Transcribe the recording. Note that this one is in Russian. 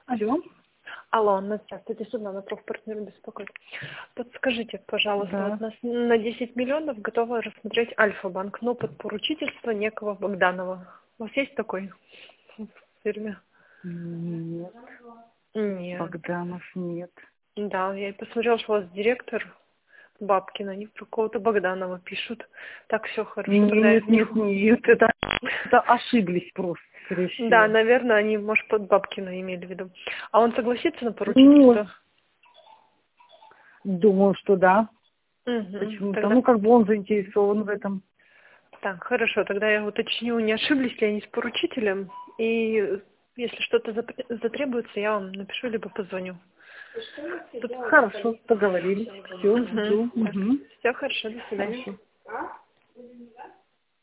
Алло. Алло, Анна, здравствуйте, Светлана, профпартнер беспокоит. Подскажите, пожалуйста, Да. вот у нас на 10 миллионов готовы рассмотреть Альфа-банк, но под поручительство некого Богданова. У вас есть такой в фирме? Нет, Нет. Богданов нет. Да, я и посмотрела, что у вас директор Бабкина, они про кого-то Богданова пишут. Так, все хорошо, тогда я... Нет, это ошиблись просто, скорее Да, всего. наверное, они, может, под Бабкина имели в виду. А он согласится на Ну, поручительство? думаю, что да. Угу. Почему-то, Тогда как бы он заинтересован в этом. так, хорошо, тогда я уточню, не ошиблись ли они с поручителем, и если что-то затребуется, я вам напишу, либо позвоню. Хорошо, договорились. Все, жду. Угу. Все хорошо, до свидания. Хорошо.